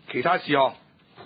其他事項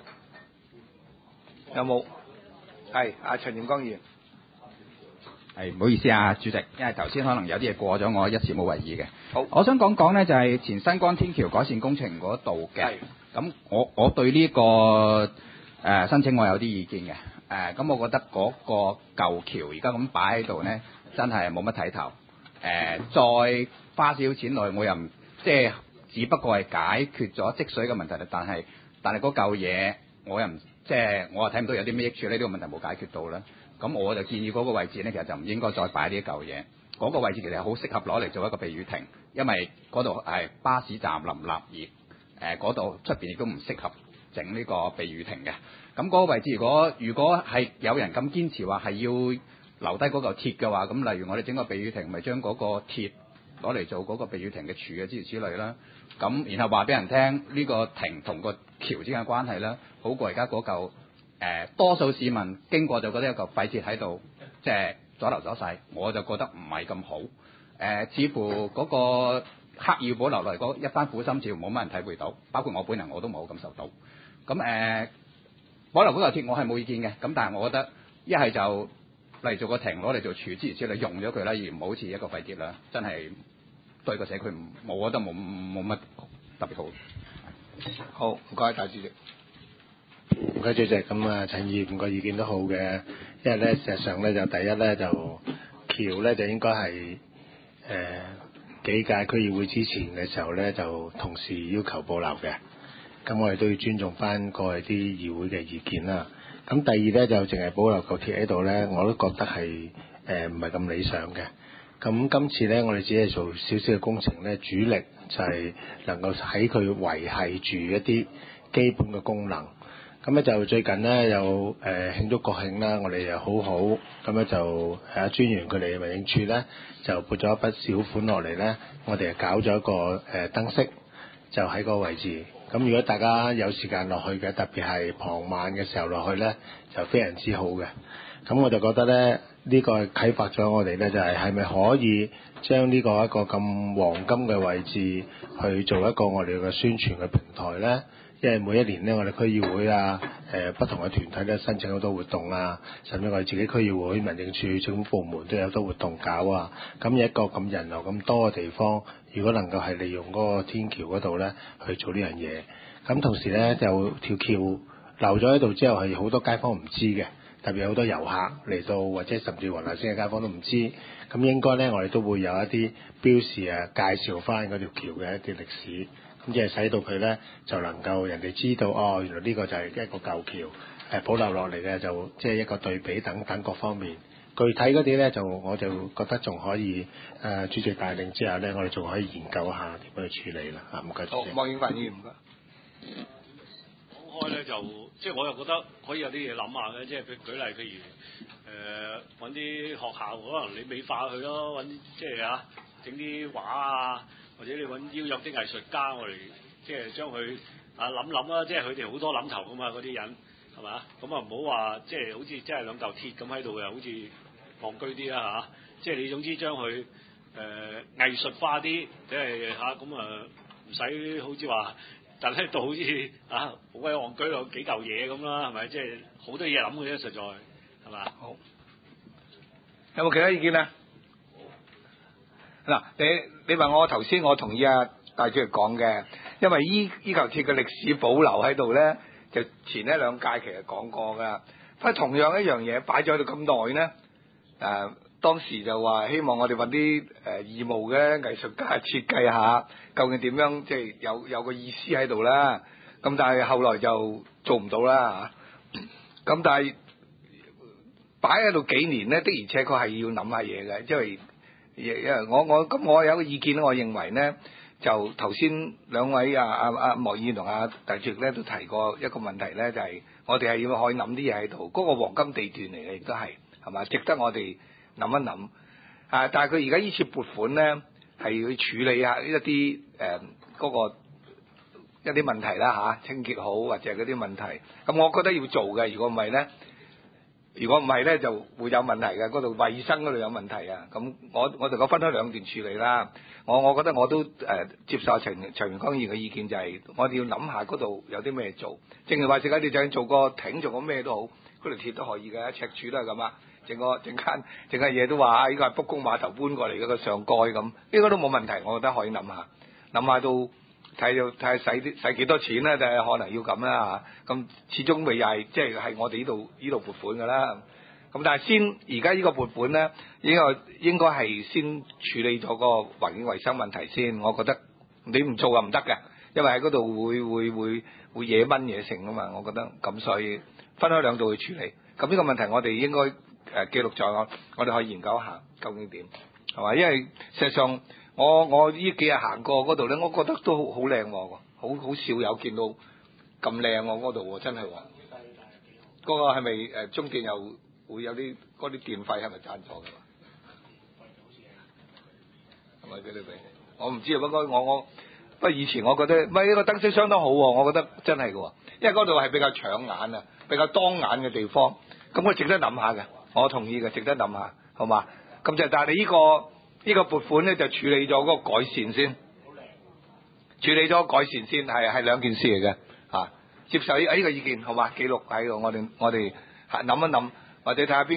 有冇？係阿陳炎光議員。 係唔好意思啊，主席，因為頭先可能有啲嘢過咗，我一時冇為意嘅。 好， 我想講呢，就係前新光天橋改善工程嗰度嘅。咁我對呢個申請我有啲意見嘅。咁我覺得嗰個舊橋而家咁擺喺度呢，真係冇乜睇頭。再花少少錢落去，我又唔即係只不過係解決咗積水嘅問題，但係嗰嚿嘢我又唔即係我又睇唔到有啲咩益處呢？呢個問題冇解決到啦。咁我就建議嗰個位置呢，其實就唔應該再擺呢一嚿嘢。嗰個位置其實係好適合攞嚟做一個避雨亭，因為嗰度係巴士站林立而嗰度出邊亦都唔適合整呢個避雨亭嘅。咁嗰個位置如果係有人咁堅持話係要留低嗰嚿鐵嘅話，咁例如我哋整個避雨亭，咪將嗰個鐵攞嚟做嗰個避雨亭嘅柱啊，諸如此類啦。咁然後話俾人聽呢個亭同個橋之間嘅關係啦，好過而家嗰嚿。多數市民經過就覺得有嚿廢鐵喺度，即係阻流阻勢，我就覺得唔係咁好。似乎嗰個刻意保留落嚟嗰一番苦心，似乎冇乜人體會到，包括我本人我都冇感受到。咁保留嗰嚿鐵我係冇意見嘅，咁但係我覺得一係就嚟做個亭攞嚟做柱之類用咗佢啦，而唔好似一個廢鐵啦，真係對個社區我覺得冇乜特別好。 好，唔該，大主席。 唔該主席，咁啊陳議員個意見都好嘅，因為咧事實上咧就第一咧就橋咧就應該係幾屆區議會之前嘅時候咧就同時要求保留嘅，咁我哋都要尊重翻過去啲議會嘅意見啦。咁第二咧就淨係保留嚿鐵喺度咧，我都覺得係唔係咁理想嘅。咁今次咧我哋只係做少少嘅工程咧，主力就係能夠喺佢維繫住一啲基本嘅功能。咁咧就最近咧有慶祝國慶啦，我哋又好好咁咧就專員佢哋民政處咧就撥咗一筆小款落嚟咧，我哋搞咗一個燈飾，就喺個位置。咁如果大家有時間落去嘅，特別係傍晚嘅時候落去咧，就非常之好嘅。咁我就覺得咧呢個啟發咗我哋咧，就係咪可以將呢個一個咁黃金嘅位置去做一個我哋嘅宣傳嘅平台咧？因為每一年咧，我哋區議會啊，不同嘅團體咧申請好多活動啊，甚至我哋自己區議會、民政處、政府部門都有好多活動搞啊。咁一個咁人流咁多嘅地方，如果能夠係利用嗰個天橋嗰度咧去做呢樣嘢，咁同時咧就條橋留咗喺度之後係好多街坊唔知嘅，特別有好多遊客嚟到或者甚至黃大仙嘅街坊都唔知。咁應該咧我哋都會有一啲標示啊，介紹翻嗰條橋嘅一啲歷史。咁即係使到佢咧就能夠人哋知道哦，原來呢個就係一個舊橋，保留落嚟嘅就即係一個對比等等各方面。具體嗰啲咧就我就覺得仲可以主席帶領之後咧，我哋仲可以研究下點樣去處理啦。唔該。 好，莫永凡議員唔該。 講開咧就即係我又覺得可以有啲嘢諗下嘅，即係舉例譬如揾啲學校可能你美化佢咯，揾即係整啲畫啊。或者你揾邀約啲藝術家，我哋即係將佢諗啦，即係佢哋好多諗頭噶嘛，嗰啲人係嘛？咁啊唔好話即係好似即係兩嚿鐵咁喺度嘅，好似戇居啲啦即係你總之將佢藝術化啲，即係咁唔使好似話，但喺度好似好鬼戇居到幾嚿嘢咁啦，係咪？即係好多嘢諗嘅啫，實在係嘛？ 好，有冇其他意見啊？嗱，你問我頭先，我同意大主席講嘅，因為依嚿鐵嘅歷史保留喺度咧，就前一兩屆其實講過噶。不過同樣一樣嘢擺咗喺度咁耐咧，當時就話希望我哋揾啲義務嘅藝術家設計下，究竟點樣即係有個意思喺度啦。咁但係後來就做唔到啦。咁但係擺喺度幾年咧，的而且確係要諗下嘢嘅，因為我有個意見咧，我認為咧就頭先兩位莫議員同大主席咧都提過一個問題咧，就係我哋係要可以諗啲嘢喺度，嗰個黃金地段嚟嘅，亦都係嘛，值得我哋諗一諗。但係佢而家依次撥款咧係要處理下一啲嗰個一啲問題啦清潔好或者嗰啲問題，咁我覺得要做嘅，如果唔係咧， 如果唔係咧，就會有問題嘅。嗰度衞生嗰度有問題啊。咁我哋講分開兩段處理啦。我覺得我都接受陳元光議員嘅意見，就係我哋要諗下嗰度有啲咩做。正如話事，你就算做個艇，做個咩都好，嗰條鐵都可以嘅，赤柱都係咁啊。整間嘢都話呢個係卜公碼頭搬過嚟嗰個上蓋咁，呢個都冇問題。我覺得可以諗下到睇下使幾多錢啦，就係可能要咁啦嚇。咁始終咪又係即係我哋呢度撥款㗎啦。咁但係而家呢個撥款咧，應該係先處理咗個環境衞生問題先。我覺得你唔做又唔得嘅，因為喺嗰度會惹蚊惹成啊嘛。我覺得咁，所以分開兩度去處理。咁呢個問題我哋應該記錄在我哋可以研究一下究竟點係嘛？因為事實上我呢幾日行過嗰度咧，我覺得都好靚喎，好少有見到咁靚喎嗰度喎，真係喎。嗰個係咪中電又會有啲嗰啲電費係咪贊助㗎？係咪俾你俾？我唔知啊，不過以前我覺得呢個燈飾相當好喎，我覺得真係嘅喎，因為嗰度係比較搶眼啊，比較當眼嘅地方，咁我值得諗下嘅。我同意嘅，值得諗下，好嘛？咁就但係你呢個撥款咧，就處理咗嗰個改善先，處理咗改善先，係兩件事嚟嘅嚇。接受呢個意見，好嘛？記錄喺度，我哋諗一諗，或者睇下邊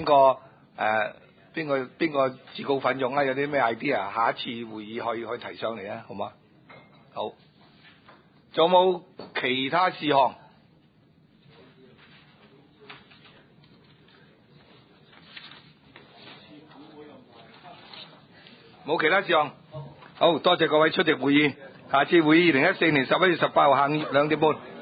個自告奮勇啊，有啲咩 idea， 下一次會議可以提上嚟啊，好嘛？好，仲有冇其他事項？冇其他事項，好多謝各位出席會議，下次會議2014年11月18號下午2點半。